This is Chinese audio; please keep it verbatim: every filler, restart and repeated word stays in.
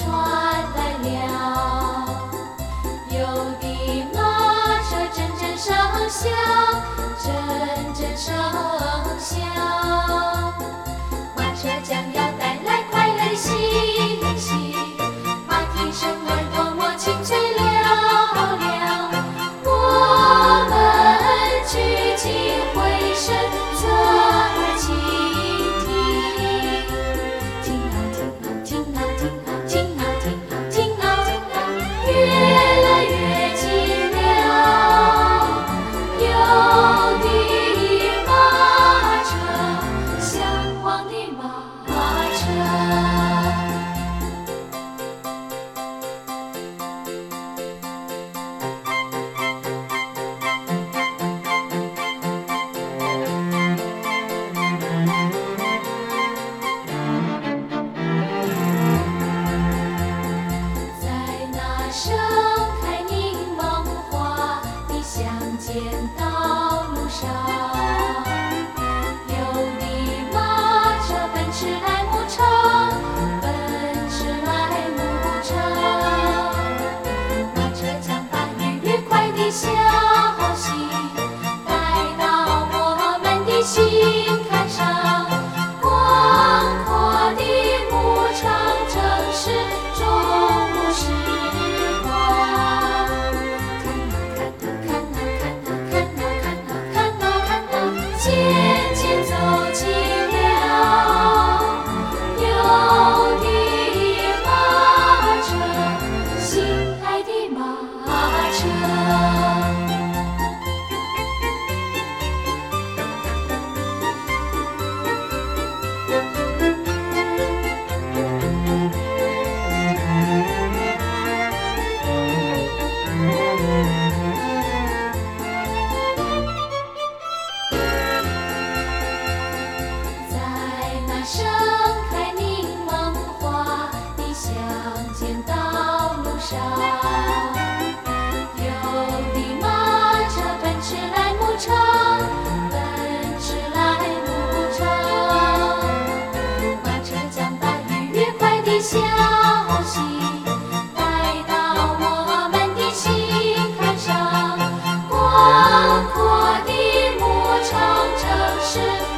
传来了，有的马车阵阵声响，阵阵声响，马车将要带来快乐的信息，马蹄声儿多么清脆嘹亮，我们聚集回声侧耳倾听，听啊听啊听啊听啊听啊听啊听啊，越来越近了，有的马车，向往的马车。在那盛开柠檬花的乡间道路上，有的马车奔驰来牧场，奔驰来牧场，马车将把愉快的消息带到我们的心坎上，广阔的牧场正是中午时光。看啊看啊看啊看啊看啊看啊看啊，渐渐走近了，有的马车，心爱的马车。在那盛开柠檬花的乡间道路上，有的马车奔驰来牧场，奔驰来牧场，马车将把愉快的消息带到我们的心坎上，广阔的牧场正是